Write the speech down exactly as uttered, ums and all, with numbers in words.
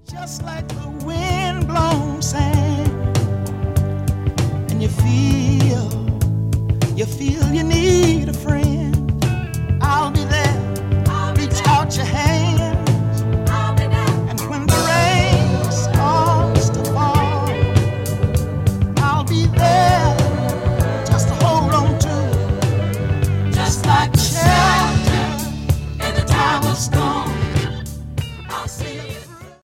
Just like the wind blown sand, and you feel, you feel you need